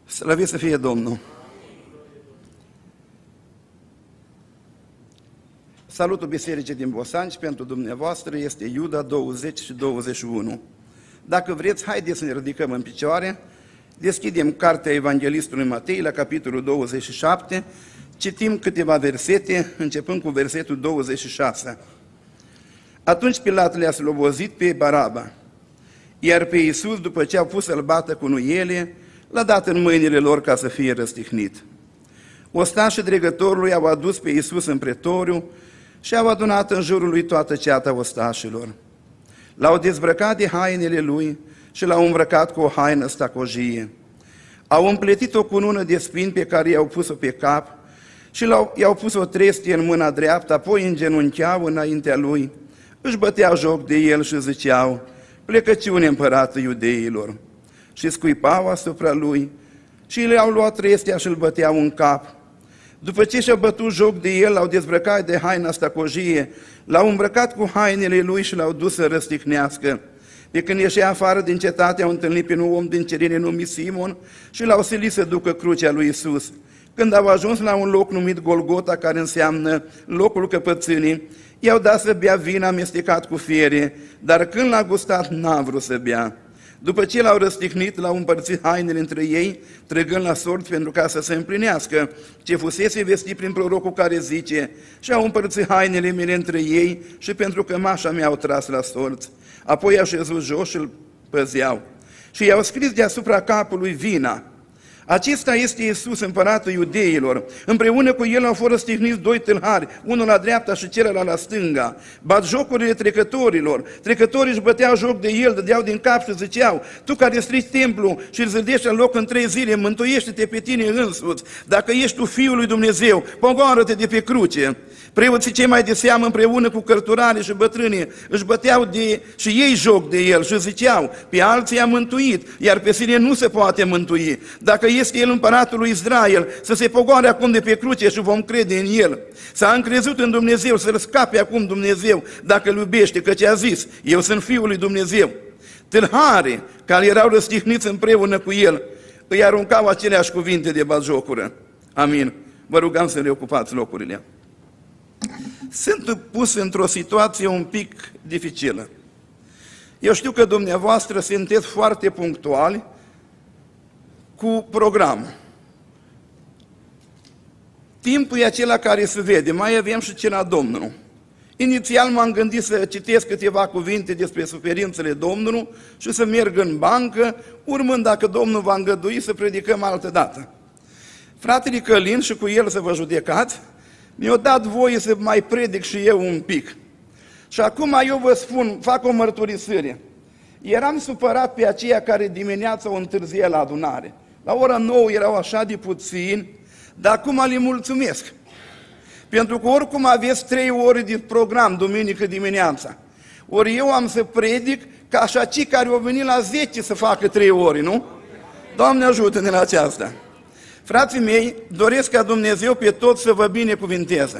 Slăvit să fie Domnul! Salutul Bisericii din Bosanci pentru dumneavoastră este Iuda 20 și 21. Dacă vreți, haideți să ne ridicăm în picioare, deschidem cartea Evanghelistului Matei la capitolul 27, citim câteva versete, începând cu versetul 26. Atunci Pilat le-a slobozit pe Baraba, iar pe Iisus, după ce au pus să-l bată cu nuiele, l-a dat în mâinile lor ca să fie răstihnit. Ostașii dregătorului au adus pe Iisus în pretoriu și au adunat în jurul lui toată ceata ostașilor. L-au dezbrăcat de hainele lui și l-au îmbrăcat cu o haină stacojie. Au împletit o cunună de spini pe care i-au pus-o pe cap și i-au pus o trestie în mâna dreaptă, apoi îngenuncheau înaintea lui, își băteau joc de el și ziceau: plecăciune împăratul iudeilor. Și scuipau asupra lui și le-au luat trestia și îl băteau în cap. După ce și-au bătut joc de el, l-au dezbrăcat de haina stacojie, l-au îmbrăcat cu hainele lui și l-au dus să răstignească. Pe când ieșea afară din cetate, au întâlnit pe un om din Cirene numit Simon și l-au silit să ducă crucea lui Iisus. Când au ajuns la un loc numit Golgota, care înseamnă locul căpățânii, i-au dat să bea vin amestecat cu fiere, dar când l-a gustat, n-a vrut să bea. După ce l-au răstignit, l-au împărțit hainele între ei, trăgând la sorți pentru ca să se împlinească ce fusese vestit prin prorocul care zice: și au împărțit hainele mele între ei și pentru cămașa mea au tras la sorți. Apoi au șezut jos și îl păzeau. Și i-au scris deasupra capului vina: acesta este Iisus, împăratul iudeilor. Împreună cu el au fost răstigniți doi tâlhari, unul la dreapta și celălalt la stânga. Batjocurile trecătorilor. Trecătorii își băteau joc de el, dădeau din cap și ziceau: tu care strici templul și îl zădești în loc în 3 zile, mântuiește-te pe tine însuți. Dacă ești tu Fiul lui Dumnezeu, pogoară-te de pe cruce. Preoții cei mai de seamă, împreună cu cărturarii și bătrânii, își băteau și ei joc de el și ziceau: pe alții a mântuit, iar pe sine nu se poate mântui. Dacă este el împăratul lui Israel, să se pogoare acum de pe cruce și vom crede în el. S-a încrezut în Dumnezeu, să-l scape acum Dumnezeu, dacă îl iubește, căci a zis: eu sunt Fiul lui Dumnezeu. Tâlharii care erau răstihniți împreună cu el îi aruncau aceleași cuvinte de batjocură. Amin. Vă rugăm să le ocupați locurile. Sunt pus într-o situație un pic dificilă. Eu știu că dumneavoastră sunteți foarte punctuali cu programul. Timpul e acela care se vede, mai avem și cina Domnului. Inițial m-am gândit să citesc câteva cuvinte despre suferințele Domnului și să merg în bancă, urmând, dacă Domnul va îngădui, să predicăm altă dată. Fratele Călin, și cu el să vă judecați, mi-a dat voie să mai predic și eu un pic. Și acum eu vă spun, fac o mărturisire. Eram supărat pe aceia care dimineața o întârzie la adunare. La ora 9 erau așa de puțini, dar acum le mulțumesc. Pentru că oricum aveți 3 ore de program duminică dimineața. Ori eu am să predic ca așa cei care au venit la 10 să facă 3 ore, nu? Doamne ajută-ne la aceasta! Frații mei, doresc ca Dumnezeu pe toți să vă binecuvinteze.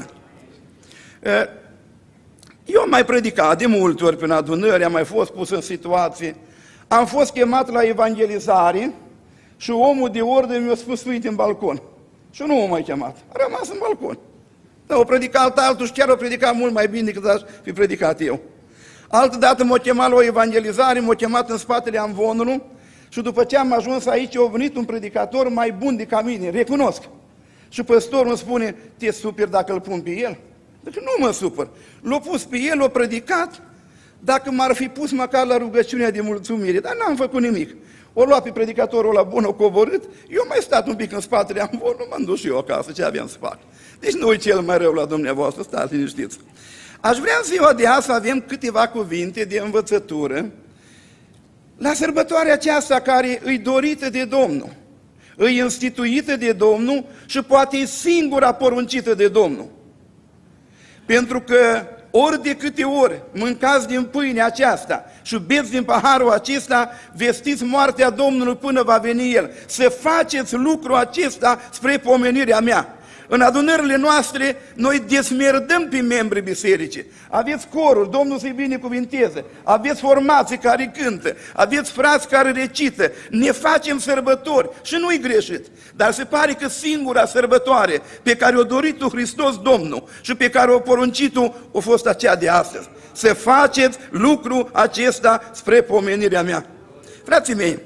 Eu am mai predicat de multe ori prin adunări, am mai fost pus în situații. Am fost chemat la evangelizare și omul de ordine mi-a spus: uite în balcon. Și nu m-a mai chemat, a rămas în balcon. Da, o predicat altul și chiar o predicat mult mai bine decât aș fi predicat eu. Altădată m-a chemat la o evangelizare, m-a chemat în spatele amvonului și după ce am ajuns aici a venit un predicator mai bun decât mine, recunosc. Și păstorul îmi spune: te superi dacă îl pun pe el? Deci nu mă supăr. L-a pus pe el, l-a predicat, dacă m-ar fi pus măcar la rugăciunea de mulțumire, dar n-am făcut nimic. O luat pe predicatorul la bun, o coborât, eu mai stat un pic în spatele amvonului, m-am dus și eu acasă, ce aveam să fac. Deci nu e cel mai rău la dumneavoastră, stați liniștiți. Aș vrea în ziua de azi să avem câteva cuvinte de învățătură la sărbătoarea aceasta care îi dorită de Domnul, îi instituită de Domnul și poate e singura poruncită de Domnul. Pentru că ori de câte ori mâncați din pâinea aceasta și beți din paharul acesta, vestiți moartea Domnului până va veni El. Să faceți lucrul acesta spre pomenirea mea. În adunările noastre, noi desmerdăm pe membrii bisericii. Aveți corul, Domnul să-i binecuvinteze. Aveți formații care cântă. Aveți frați care recită. Ne facem sărbători și nu-i greșit. Dar se pare că singura sărbătoare pe care o dorit tu Hristos Domnul și pe care o poruncit tu a fost aceea de astăzi. Să faceți lucrul acesta spre pomenirea mea. Frații mei,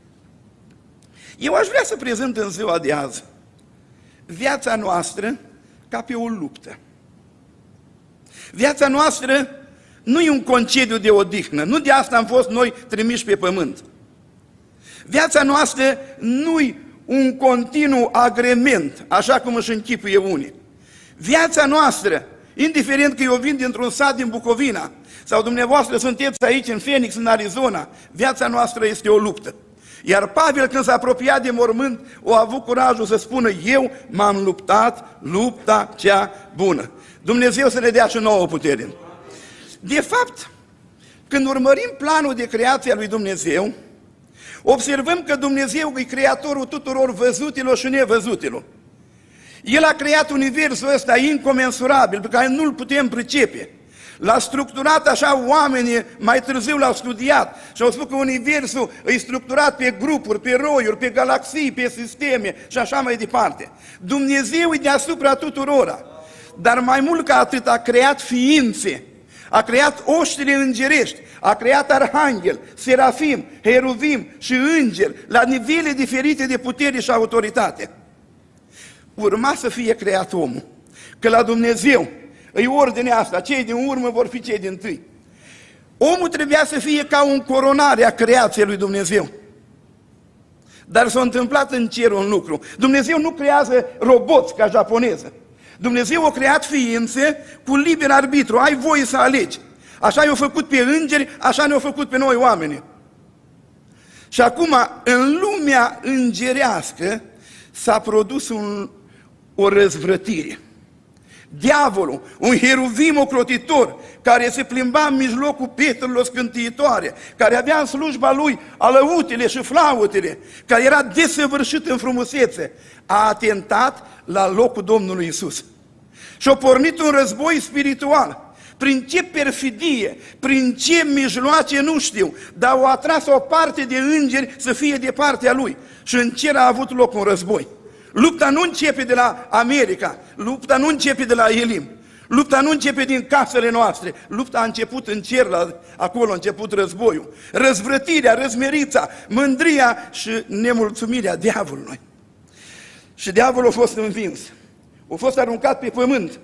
eu aș vrea să prezint în ziua de azi viața noastră ca pe o luptă. Viața noastră nu e un concediu de odihnă, nu de asta am fost noi trimiși pe pământ. Viața noastră nu e un continuu agrement, așa cum își închipuie unii. Viața noastră, indiferent că eu vin dintr-un sat din Bucovina, sau dumneavoastră sunteți aici în Phoenix, în Arizona, viața noastră este o luptă. Iar Pavel, când s-a apropiat de mormânt, a avut curajul să spună: eu m-am luptat lupta cea bună. Dumnezeu să ne dea și nouă putere. De fapt, când urmărim planul de creație a lui Dumnezeu, observăm că Dumnezeu e creatorul tuturor văzutilor și nevăzutilor. El a creat universul ăsta incomensurabil, pe care nu-l putem pricepe. L-a structurat așa, oamenii mai târziu l-au studiat și au spus că universul e structurat pe grupuri, pe roiuri, pe galaxii, pe sisteme și așa mai departe. Dumnezeu e deasupra tuturora, dar mai mult ca atât a creat ființe, a creat oștile îngerești, a creat arhanghel, serafim, heruvim și îngeri la nivele diferite de putere și autoritate. Urma să fie creat omul, că la Dumnezeu e ordinea asta, cei din urmă vor fi cei din tâi. Omul trebuia să fie ca un coronare a creației lui Dumnezeu. Dar s-a întâmplat în cer un lucru. Dumnezeu nu creează roboți ca japoneză. Dumnezeu a creat ființe cu liber arbitru, ai voie să alegi. Așa i-a făcut pe îngeri, așa ne-a făcut pe noi oameni. Și acum, în lumea îngerească, s-a produs o răzvrătire. Diavolul, un heruvim ocrotitor, care se plimba în mijlocul pietrelor scânteitoare, care avea în slujba lui alăutele și flautele, care era desăvârșit în frumusețe, a atentat la locul Domnului Iisus. Și a pornit un război spiritual. Prin ce perfidie, prin ce mijloace nu știu, dar au atras o parte de îngeri să fie de partea lui. Și în cer a avut loc un război. Lupta nu începe de la America, lupta nu începe de la Elim, lupta nu începe din casele noastre, lupta a început în cer, acolo a început războiul. Răzvrătirea, răzmerița, mândria și nemulțumirea diavolului. Și diavolul a fost învins, a fost aruncat pe pământ.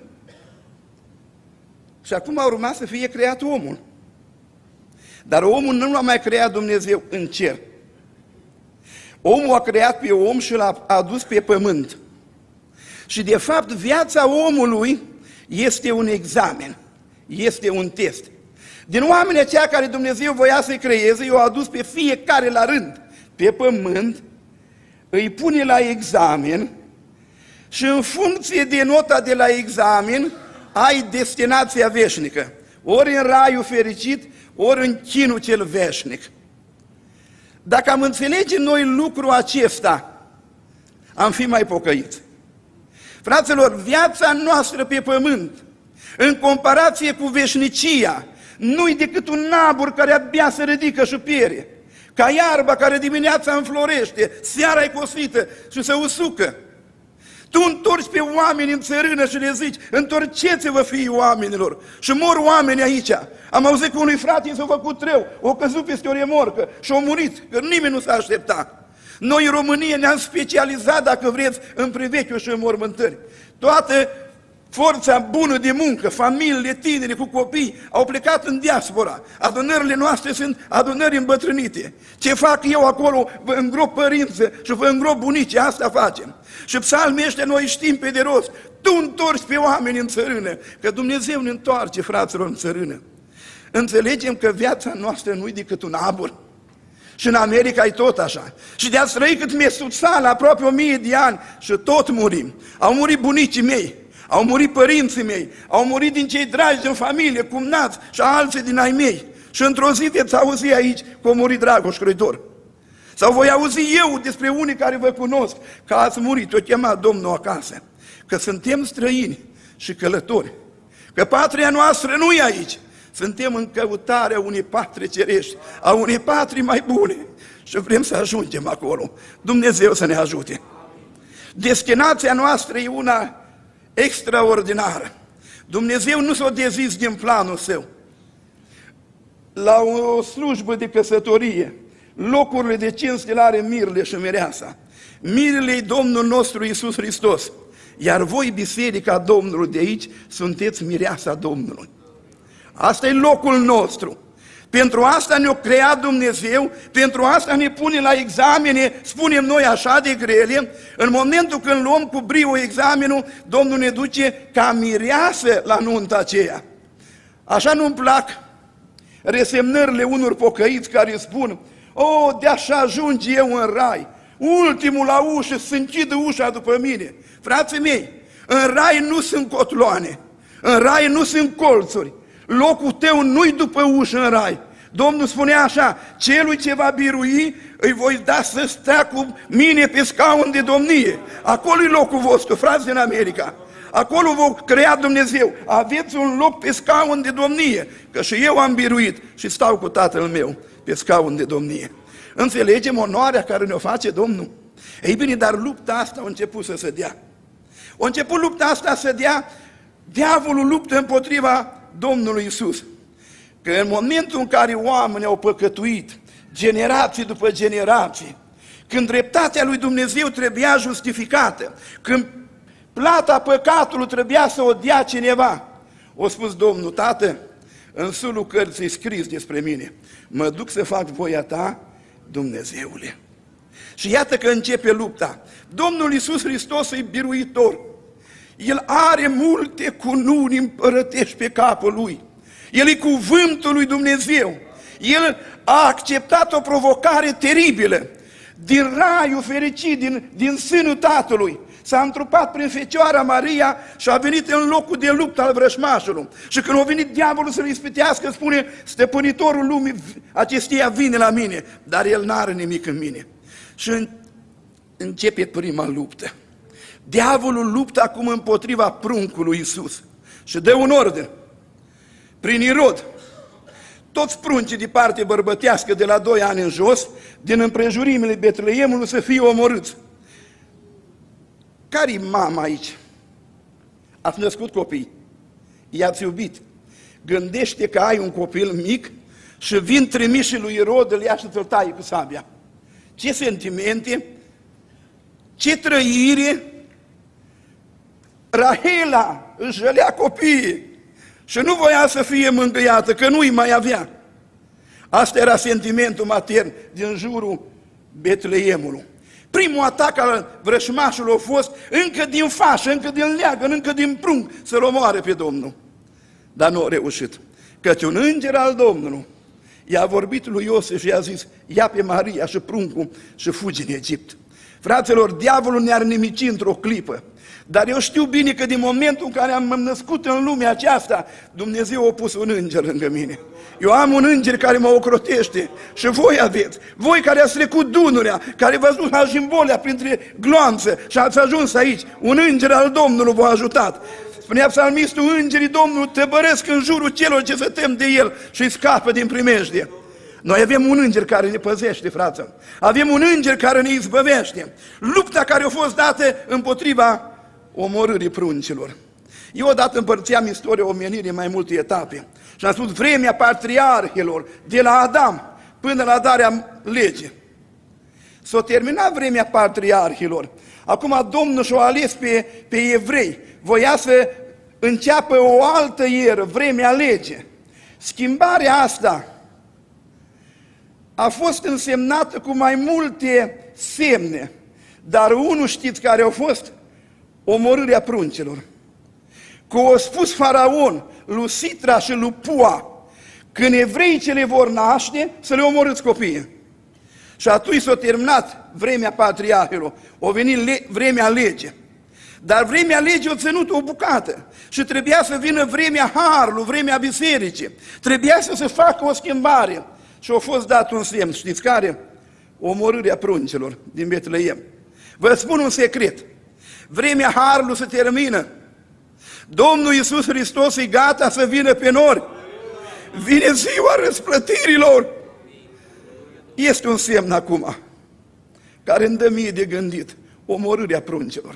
Și acum a urmat să fie creat omul. Dar omul nu l-a mai creat Dumnezeu în cer. Omul a creat pe om și l-a adus pe pământ. Și de fapt viața omului este un examen, este un test. Din oamenii aceia care Dumnezeu voia să-i creeze, i-au adus pe fiecare la rând pe pământ, îi pune la examen și în funcție de nota de la examen ai destinația veșnică. Ori în raiul fericit, ori în chinul cel veșnic. Dacă am înțelege noi lucrul acesta, am fi mai pocăiți. Fraților, viața noastră pe pământ, în comparație cu veșnicia, nu-i decât un nabur care abia se ridică și piere, ca iarba care dimineața înflorește, seara e cosită și se usucă. Tu întorci pe oameni în țărână și le zici: întorceți-vă, fiii oamenilor. Și mor oameni aici. Am auzit că unui frate i s-a făcut rău, o căzut peste o remorcă și a murit, că nimeni nu s-a așteptat. Noi în România ne-am specializat, dacă vreți, în privechiul și în mormântări. Toată forța bună de muncă, familiile tinere cu copii au plecat în diaspora. Adunările noastre sunt adunări îmbătrânite. Ce fac eu acolo? Vă îngrop părinți și vă îngrop bunici, asta facem. Și psalmii ăștia noi știm pe de rost: tu întorci pe oameni în țărână, că Dumnezeu ne întoarce, fraților, în țărână. Înțelegem că viața noastră nu-i decât un abur. Și în America e tot așa. Și de-ați trăit cât Mesuțala, aproape 1000 de ani, și tot murim. Au murit bunicii mei, au murit părinții mei, au murit din cei dragi din familie, cumnați și alții din ai mei. Și într-o zi veți auzi aici că a murit Dragoș Crăitor. Sau voi auzi eu despre unii care vă cunosc, că ați murit, o chema Domnul acasă. că suntem străini și călători, că patria noastră nu e aici. Suntem în căutarea unei patrii cerești, a unei patrii mai bune și vrem să ajungem acolo. Dumnezeu să ne ajute. Destinația noastră e una extraordinară. Dumnezeu nu s-a dezis din planul Său. La o slujbă de căsătorie, locurile de cinste are mirele și mireasa. Mirele e Domnul nostru Iisus Hristos. Iar voi, biserica Domnului de aici, sunteți mireasa Domnului. Asta e locul nostru. Pentru asta ne-a creat Dumnezeu, pentru asta ne pune la examene, spunem noi așa de grele. În momentul când luăm cu brio examenul, Domnul ne duce ca mireasă la nunta aceea. Așa nu-mi plac resemnările unor pocăiți care spun: "O, de-așa ajung eu în rai, ultimul la ușă, să închidă ușa după mine." Frații mei, în rai nu sunt cotloane, în rai nu sunt colțuri, locul tău nu-i după ușă în rai. Domnul spunea așa: "Celui ce va birui, îi voi da să stea cu mine pe scaun de domnie." Acolo e locul vostru, frați din America. Acolo v-a creat Dumnezeu. Aveți un loc pe scaun de domnie, că și eu am biruit și stau cu Tatăl meu pe scaun de domnie. Înțelegem onoarea care ne-o face Domnul? Ei bine, dar lupta asta a început să se dea. A început lupta asta să dea, diavolul luptă împotriva Domnului Iisus. Că în momentul în care oamenii au păcătuit, generații după generații, când dreptatea lui Dumnezeu trebuia justificată, când plata păcatului trebuia să o dea cineva, a spus Domnul: "Tată, în sulul cărții scris despre mine, mă duc să fac voia ta, Dumnezeule." Și iată că începe lupta. Domnul Iisus Hristos e biruitor. El are multe cununi împărătești pe capul Lui. El e cuvântul lui Dumnezeu. El a acceptat o provocare teribilă. Din raiul fericit, din sânul Tatălui, s-a întrupat prin Fecioara Maria și a venit în locul de luptă al vrășmașului. Și când a venit diavolul să-l ispitească, spune: "Stăpânitorul lumii acesteia vine la mine, dar el n-are nimic în mine." Și începe prima luptă. Diavolul luptă acum împotriva pruncului Iisus și dă un ordin prin Irod: toți pruncii de parte bărbătească de la 2 ani în jos, din împrejurimile Betleemului, să fie omorâți. Care-i mama aici? Ați născut copii, i-ați iubit. Gândește că ai un copil mic și vin trimișii lui Irod, îl ia și ți-l taie cu sabia. Ce sentimente, ce trăire! Rahela își jălea copiii și nu voia să fie mângâiată, că nu-i mai avea. Asta era sentimentul matern din jurul Betleemului. Primul atac al vrășmașului a fost încă din fașă, încă din leagăn, încă din prunc, să-l omoare pe Domnul. Dar nu a reușit. Căci un înger al Domnului i-a vorbit lui Iosif și i-a zis: "Ia pe Maria și pruncul și fugi în Egipt." Fraților, diavolul ne-ar nimici într-o clipă. Dar eu știu bine că din momentul în care am născut în lumea aceasta, Dumnezeu a pus un înger lângă mine. Eu am un înger care mă ocrotește și voi aveți. Voi care ați trecut Dunărea, care v-ați dus la Jimbolea printre gloanțe și ați ajuns aici, un înger al Domnului v-a ajutat. Spunea psalmistul: "Îngerii Domnului tăbăresc în jurul celor ce se tem de El și scapă din primejdie." Noi avem un înger care ne păzește, frață. Avem un înger care ne izbăvește. Lupta care a fost dată împotriva omorârii pruncilor. Eu odată împărțeam istoria omenirii în mai multe etape și am spus: vremea patriarhilor, de la Adam până la darea legii. S-a terminat vremea patriarhilor. Acum Domnul și-a ales pe evrei. Voia să înceapă o altă eră, vremea legii. Schimbarea asta a fost însemnată cu mai multe semne, dar unul știți care a fost? Omorârea pruncilor. Că a spus Faraon lui Sitra și lui Pua: când evreii ce le vor naște, să le omorâți copiii. Și atunci s-a terminat vremea patriarhilor, a venit vremea legii. Dar vremea legii a ținut o bucată și trebuia să vină vremea harului, vremea bisericii. Trebuia să se facă o schimbare. Și a fost dat un semn, știți care? Omorârea pruncilor din Betleem. Vă spun un secret. Vremea harului se termină. Domnul Iisus Hristos e gata să vină pe nori. Vine ziua răsplătirilor. Este un semn acum care îmi dă mie de gândit. Omorârea pruncilor.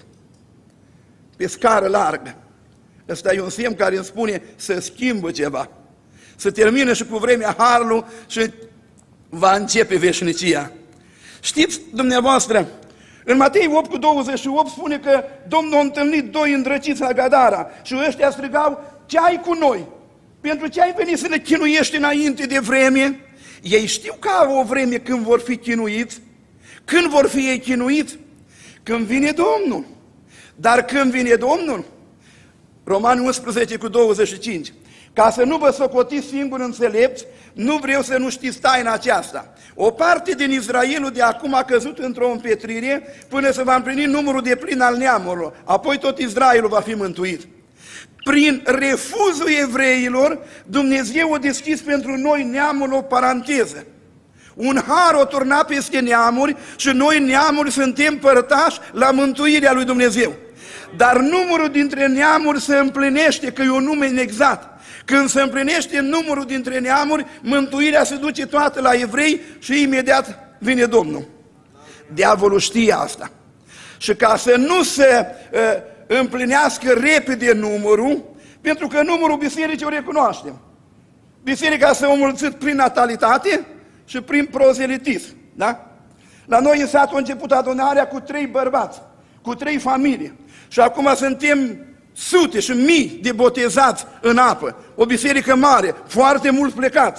Pe scară largă. Ăsta e un semn care îmi spune să schimbă ceva. Să termină și cu vremea harului și va începe veșnicia. Știți dumneavoastră, în Matei 8:28 spune că Domnul a întâlnit doi îndrăciți la Gadara și ăștia strigau: ce ai cu noi? Pentru ce ai venit să ne chinuiești înainte de vreme? Ei știu că au o vreme când vor fi chinuiți. Când vor fi ei chinuiți? Când vine Domnul. Dar când vine Domnul? Romani 11:25. Ca să nu vă socotiți singur înțelepți, nu vreau să nu știți taina aceasta. O parte din Israelul de acum a căzut într-o împetrire până se va împlini numărul de plin al neamurilor. Apoi tot Israelul va fi mântuit. Prin refuzul evreilor, Dumnezeu a deschis pentru noi neamul o paranteză. Un har o turna peste neamuri și noi neamuri suntem părtași la mântuirea lui Dumnezeu. Dar numărul dintre neamuri se împlinește, că e un nume inexact. Când se împlinește numărul dintre neamuri, mântuirea se duce toată la evrei și imediat vine Domnul. Diavolul știe asta. Și ca să nu se împlinească repede numărul, pentru că numărul bisericii o recunoaștem. Biserica s-a înmulțit prin natalitate și prin prozelitism. Da? La noi în sat a început adunarea cu 3 bărbați, cu 3 familii. Și acum suntem sute și mii de botezați în apă. O biserică mare, foarte mult plecați.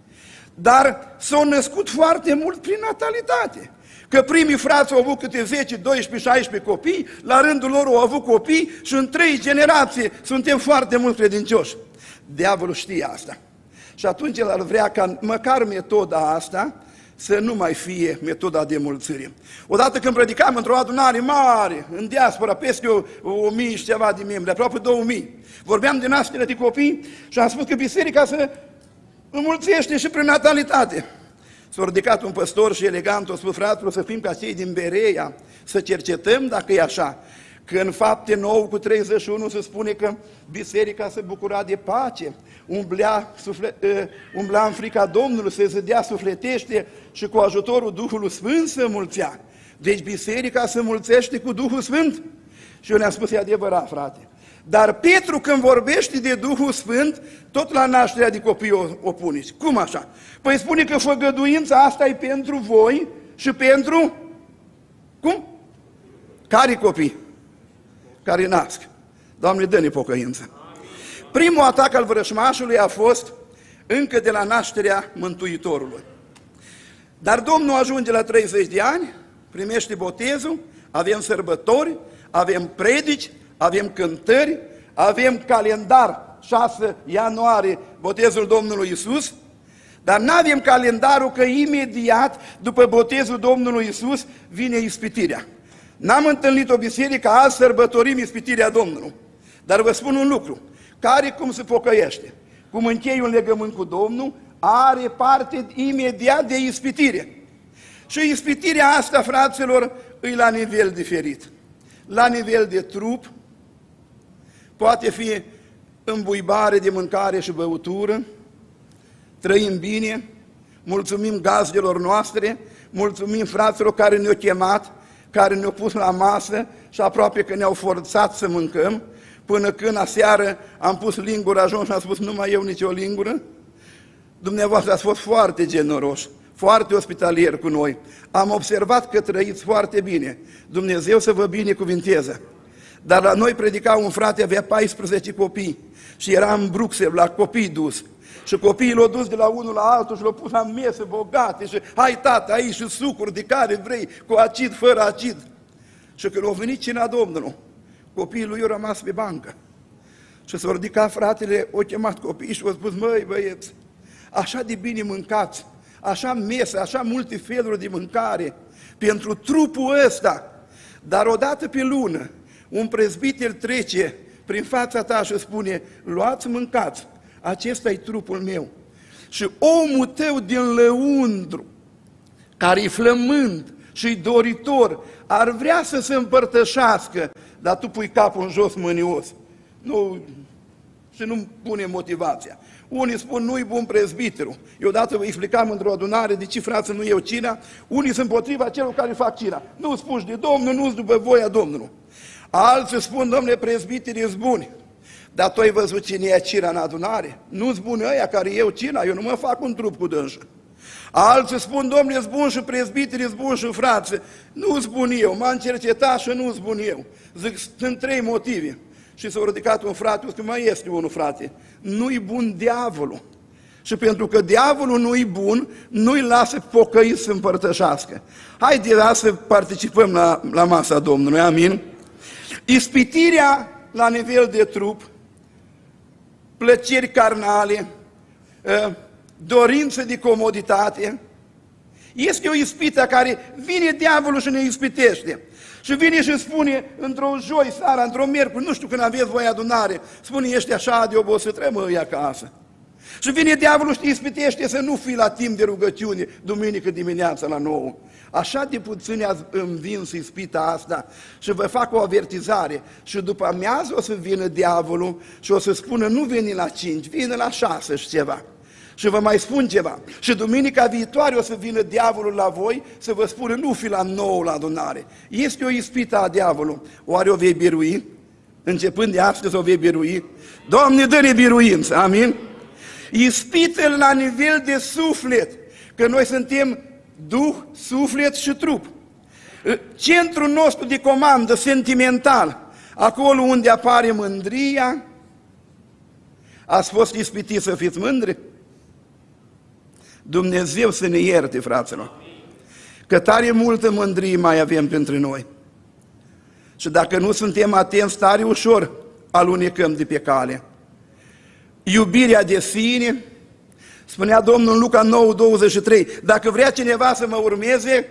Dar s-au născut foarte mult prin natalitate. Că primii frați au avut câte 10, 12, 16 copii, la rândul lor au avut copii și în 3 generații suntem foarte mult credincioși. Diavolul știe asta. Și atunci el ar vrea ca măcar metoda asta să nu mai fie metoda de mulțire. Odată când predicam într-o adunare mare, în diaspora, peste 1000 și ceva de membri, aproape 2000, vorbeam de nașterea de copii și am spus că biserica se înmulțește și prin natalitate. S-a ridicat un păstor și elegant a spus: fraților, să fim ca cei din Bereia, să cercetăm dacă e așa. Că în Fapte 9:31 se spune că biserica se bucura de pace, umbla în frica Domnului, se zădea sufletește și cu ajutorul Duhului Sfânt se mulțea. Deci biserica se mulțește cu Duhul Sfânt. Și eu ne-am spus: e adevărat, frate. Dar Petru, când vorbește de Duhul Sfânt, tot la nașterea de copii o pune. Cum așa? Păi spune că făgăduința asta e pentru voi și pentru... Cum? Care copii? Care nasc. Doamne, dă-ne pocăință. Primul atac al vrășmașului a fost încă de la nașterea Mântuitorului. Dar Domnul ajunge la 30 de ani, primește botezul, avem sărbători, avem predici, avem cântări, avem calendar, 6 ianuarie, botezul Domnului Iisus, dar nu avem calendarul că imediat după botezul Domnului Iisus vine ispitirea. N-am întâlnit o biserică, azi sărbătorim ispitirea Domnului. Dar vă spun un lucru, care cum se pocăiește, cum încheie un legământ cu Domnul, are parte imediat de ispitire. Și ispitirea asta, fraților, e la nivel diferit. La nivel de trup, poate fi îmbuibare de mâncare și băutură, trăim bine, mulțumim gazdelor noastre, mulțumim fraților care ne-au chemat, care ne-au pus la masă și aproape că ne-au forțat să mâncăm, până când aseară am pus lingura jos și am spus: nu mai eu nicio lingură. Dumneavoastră ați fost foarte generoși, foarte ospitalieri cu noi. Am observat că trăiți foarte bine. Dumnezeu să vă binecuvinteze. Dar la noi predica un frate, avea 14 copii și era în Bruxelles, la copii dus. Și copiii l-au dus de la unul la altul și l-au pus la mese bogate și hai tată, aici și sucuri de care vrei, cu acid, fără acid. Și când a venit cina Domnului, copiii lui au rămas pe bancă. Și s-a ridicat fratele, o chemat copiii și a spus: măi băieți, așa de bine mâncați, așa mese, așa multe feluri de mâncare pentru trupul ăsta, dar odată pe lună un prezbiter trece prin fața ta și spune: luați, mâncați, acesta e trupul meu. Și omul tău din lăuntru, care e flămând și doritor, ar vrea să se împărtășească, dar tu pui capul în jos mânios. Și nu pune motivația. Unii spun, nu-i bun prezbiterul. Eu odată vă explicam într-o adunare de ce, frață, nu eu cina. Unii sunt împotriva celor care fac cina. Nu-ți puși de Domnul, nu-ți după voia Domnului. Alții spun, domnule, prezbiterii sunt buni. Dar tu ai văzut cine e cina în adunare? Nu-ți buni ăia care eu cina, eu nu mă fac un trup cu dânsă. Alții spun, domnule, sunt bun și prezbiterii sunt bun și frață. Nu-ți bun eu, m-am cercetat și nu-ți bun eu. Zic, sunt 3 motive. Și s-a ridicat un frate, că mai este unul, frate. Nu-i bun diavolul. Și pentru că diavolul nu-i bun, nu-i lasă pocăiți să împărtășească. Haide să participăm la masa Domnului, amin? Ispitirea la nivel de trup, plăceri carnale, dorință de comoditate, este o ispită care vine diavolul și ne ispitește. Și vine și spune într-o joi seara, într-o miercuri, nu știu când aveți voi adunare, spune, ești așa de obosit, rămâi acasă. Și vine diavolul și te ispitește să nu fii la timp de rugăciune, duminică dimineața la 9. Așa de puțini ați învins ispita asta și vă fac o avertizare. Și după amiază o să vină diavolul și o să spună, nu veni la 5, vine la 6 și ceva. Și vă mai spun ceva. Și duminica viitoare o să vină diavolul la voi să vă spună, nu fi la 9 la adunare. Este o ispită a diavolului. Oare o vei birui? Începând de astăzi o vei birui? Doamne, dă-ne biruință, amin? Ispită la nivel de suflet, că noi suntem duh, suflet și trup. Centrul nostru de comandă sentimental, acolo unde apare mândria, ați fost ispitiți să fiți mândri? Dumnezeu să ne ierte, fraților, că tare multă mândrie mai avem pentru noi. Și dacă nu suntem atenți, tare ușor alunecăm de pe cale. Iubirea de sine, spunea Domnul în Luca 9:23, dacă vrea cineva să mă urmeze,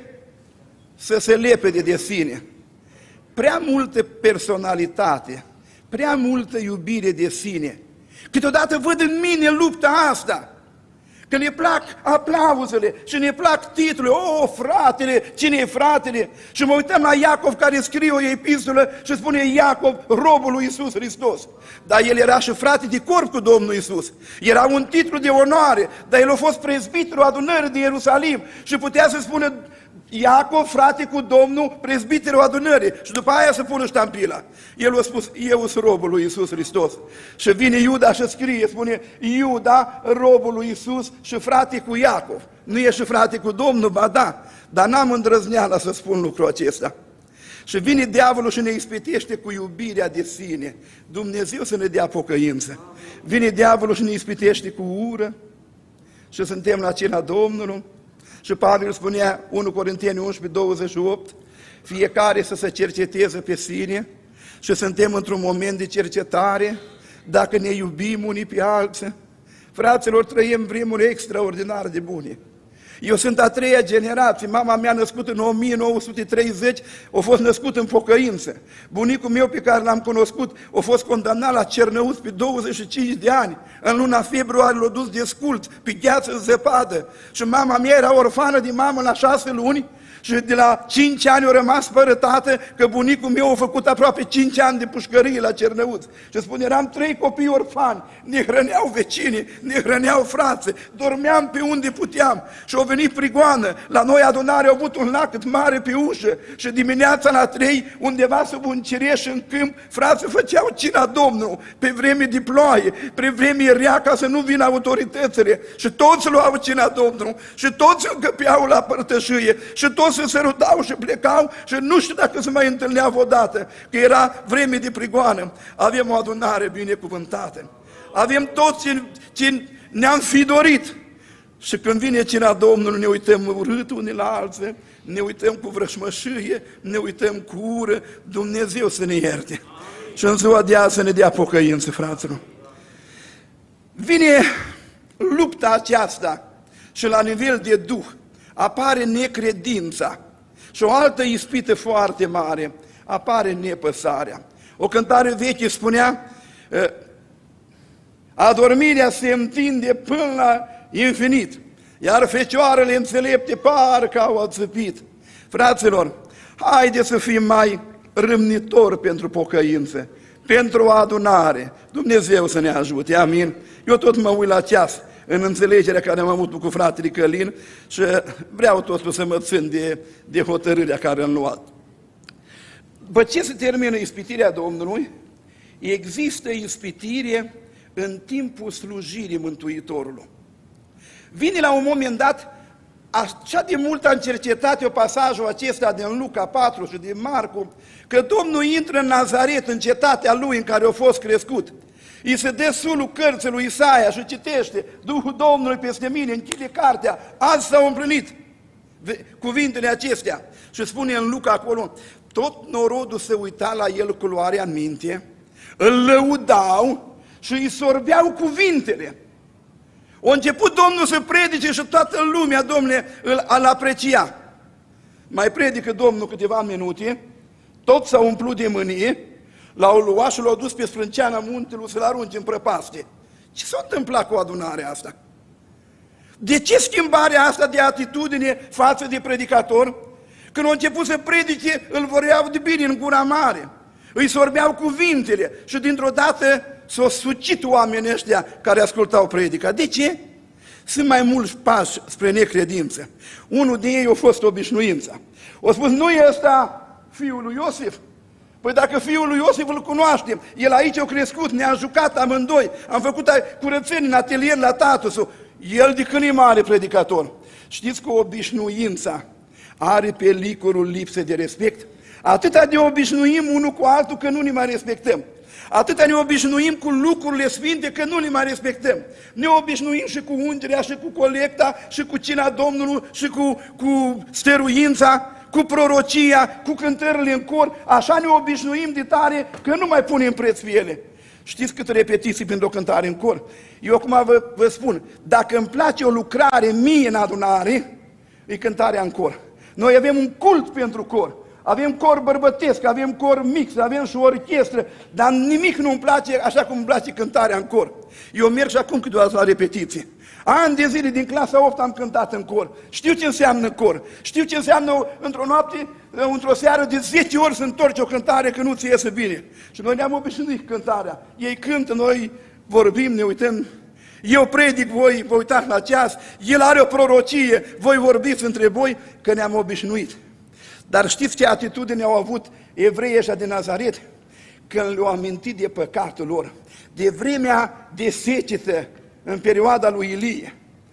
să se lepede de sine. Prea multă personalitate, prea multă iubire de sine. Câteodată văd în mine lupta asta, că ne plac aplauzele și ne plac titlurile. O, fratele, cine e fratele? Și mă uităm la Iacov care scrie o epistolă și spune Iacov, robul lui Iisus Hristos. Dar el era și frate de corp cu Domnul Iisus. Era un titlu de onoare, dar el a fost prezbiterul adunării din Ierusalim și putea să spună Iacov, frate cu Domnul, prezbiterul adunării. Și după aia să pună ștampila. El a spus, eu sunt robul lui Iisus Hristos. Și vine Iuda și scrie, spune, Iuda, robul lui Iisus și frate cu Iacov. Nu e și frate cu Domnul, ba da, dar n-am îndrăzneala să spun lucrul acesta. Și vine diavolul și ne ispitește cu iubirea de sine. Dumnezeu să ne dea pocăință. Vine diavolul și ne ispitește cu ură și suntem la cina Domnului. Și Pavel spunea, 1 Corinteni 11:28, fiecare să se cerceteze pe sine și suntem într-un moment de cercetare, dacă ne iubim unii pe alții. Fraților, trăim vremuri extraordinar de bune. Eu sunt a 3-a generație, mama mea născută în 1930, a fost născut în pocăință. Bunicul meu pe care l-am cunoscut a fost condamnat la Cernăuți pe 25 de ani. În luna februarie l-a dus de scult, pe gheață în zăpadă. Și mama mea era orfană de mamă la 6 luni și de la 5 ani a rămas fără tată, că bunicul meu a făcut aproape 5 ani de pușcărie la Cernăuți. Și spune, eram 3 copii orfani, ne hrăneau vecinii, ne hrăneau frații, dormeam pe unde puteam. Și au venit prigoană, la noi adunare au avut un lac cât mare pe ușă și dimineața la 3, undeva sub un cireș în câmp, frații făceau cina Domnului, pe vreme de ploaie, pe vreme rea, ca să nu vină autoritățile. Și toți luau cina Domnului și toți încăpeau la părtășie și toți se sărutau și plecau și nu știu dacă se mai întâlneau odată, că era vreme de prigoană. Avem o adunare binecuvântată. Avem toți ce ne-am fi dorit. Și când vine cina Domnului, ne uităm urât unii la alții, ne uităm cu vrășmășie, ne uităm cu ură. Dumnezeu să ne ierte. Și în ziua de azi să ne dea pocăință, fraților. Vine lupta aceasta și la nivel de duh apare necredința și o altă ispită foarte mare, apare nepăsarea. O cântare veche spunea, adormirea se întinde până la infinit, iar fecioarele înțelepte parcă au ațăpit. Fraților, haideți să fim mai râvnitori pentru pocăință, pentru o adunare. Dumnezeu să ne ajute, amin. Eu tot mă uit la ceas în înțelegerea care am avut cu fratele Călin și vreau totul să mă țin de hotărârea care am luat. După ce se termină ispitirea Domnului, există ispitire în timpul slujirii Mântuitorului. Vine la un moment dat, așa de mult am cercetat eu pasajul acesta din Luca 4 și din Marcu, că Domnul intră în Nazaret, în cetatea lui în care a fost crescut. Îi se dă sulul cărții lui Isaia și citește: Duhul Domnului peste mine, închide cartea, azi s-au împlinit cuvintele acestea. Și spune în Luca acolo, tot norodul se uita la el cu luarea în minte, îl lăudau și îi sorbeau cuvintele. A început Domnul să predice și toată lumea, Domnule, îl aprecia. Mai predică Domnul câteva minute, tot s-au umplut de mânie, l-au luat și l-au dus pe sprânceana muntelui să-l arunce în prăpastie. Ce s-a întâmplat cu adunarea asta? De ce schimbarea asta de atitudine față de predicator? Când au început să predice, îl vorbeau de bine în gura mare, îi sorbeau cuvintele și dintr-o dată s-au sucit oamenii ăștia care ascultau predica. De ce? Sunt mai mulți pași spre necredință. Unul din ei a fost obișnuința. O spus, nu e ăsta fiul lui Iosif? Păi dacă fiul lui Iosif îl cunoaștem, el aici a crescut, ne-a jucat amândoi, am făcut curățenie în atelier la tatăl său, el de când e mare predicator. Știți că obișnuința are pe licurul lipsă de respect? Atâta de obișnuim unul cu altul că nu ne mai respectăm. Atâta ne obișnuim cu lucrurile sfinte că nu le mai respectăm. Ne obișnuim și cu ungerea, și cu colecta, și cu cina Domnului, și cu stăruința, cu prorocia, cu cântările în cor. Așa ne obișnuim de tare că nu mai punem preț pe ele. Știți câte repetiții pentru o cântare în cor? Eu acum vă spun, dacă îmi place o lucrare mie în adunare, e cântarea în cor. Noi avem un cult pentru cor. Avem cor bărbătesc, avem cor mix, avem și o orchestră, dar nimic nu îmi place așa cum îmi place cântarea în cor. Eu merg și acum câteodată la repetiție. Ani de zile din clasa 8 am cântat în cor. Știu ce înseamnă cor. Știu ce înseamnă într-o noapte, într-o seară de 10 ori să întorci o cântare că nu ți iese bine. Și noi ne-am obișnuit cântarea. Ei cântă, noi vorbim, ne uităm. Eu predic, voi vă uitați la ceas. El are o prorocie, voi vorbiți între voi, că ne-am obișnuit. Dar știți ce atitudine au avut evreii ăștia de Nazaret? Când le-au amintit de păcatul lor, de vremea de secetă în perioada lui Ilie.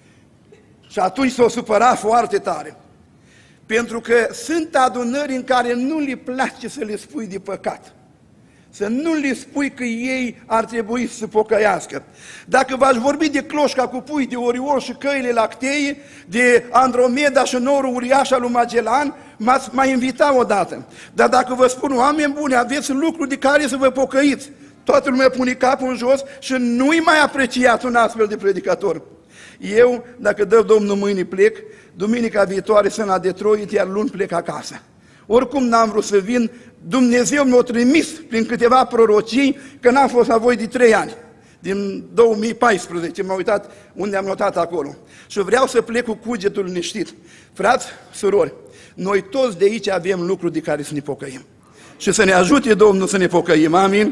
Și atunci s-au supărat foarte tare. Pentru că sunt adunări în care nu le place să le spui de păcat. Să nu le spui că ei ar trebui să se pocăiască. Dacă v-aș vorbi de cloșca cu pui, de Oriol și căile lactei, de Andromeda și norul uriaș al lui Magellan, m-ați mai invitat odată. Dar dacă vă spun, oameni buni, aveți lucruri de care să vă pocăiți, toată lumea pune capul în jos și nu-i mai apreciat un astfel de predicator. Eu, dacă dă Domnul mâine plec, duminica viitoare sunt la Detroit, iar luni plec acasă. Oricum n-am vrut să vin, Dumnezeu mi-a trimis prin câteva prorocii că n-am fost la voi de 3 ani. Din 2014 m-am uitat unde am notat acolo. Și vreau să plec cu cugetul liniștit. Frați, surori, noi toți de aici avem lucruri de care să ne pocăim. Și să ne ajute Domnul să ne pocăim, amin?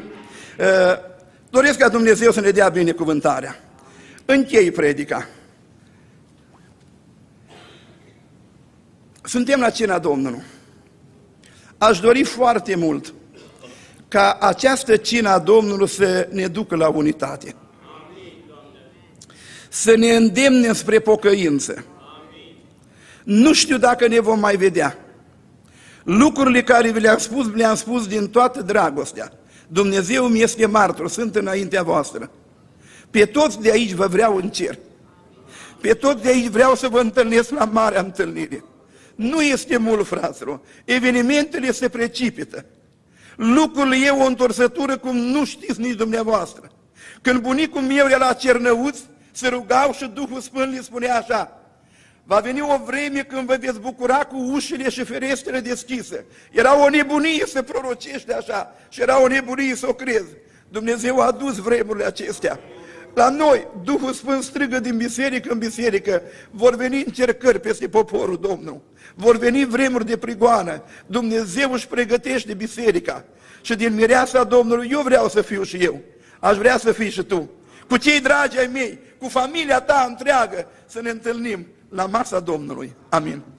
Doresc ca Dumnezeu să ne dea binecuvântarea. Închei predica. Suntem la cina Domnului. Aș dori foarte mult ca această cină a Domnului să ne ducă la unitate. Să ne îndemne spre pocăință. Nu știu dacă ne vom mai vedea. Lucrurile care vi le-am spus din toată dragostea. Dumnezeu mi este martor, sunt înaintea voastră. Pe toți de aici vă vreau în cer. Pe toți de aici vreau să vă întâlnesc la marea întâlnire. Nu este mult, fraților. Evenimentele se precipită. Lucrurile e o întorsătură cum nu știți nici dumneavoastră. Când bunicul meu era la Cernăuț, se rugau și Duhul Sfânt le spunea așa: va veni o vreme când vă veți bucura cu ușile și ferestrele deschise. Era o nebunie să prorocește așa și era o nebunie să o crezi. Dumnezeu a adus vremurile acestea. La noi, Duhul Sfânt strigă din biserică în biserică, vor veni încercări peste poporul Domnului, vor veni vremuri de prigoană, Dumnezeu își pregătește biserica și din mireasa Domnului eu vreau să fiu și eu, aș vrea să fii și tu, cu cei dragi ai mei, cu familia ta întreagă, să ne întâlnim la masa Domnului. Amin.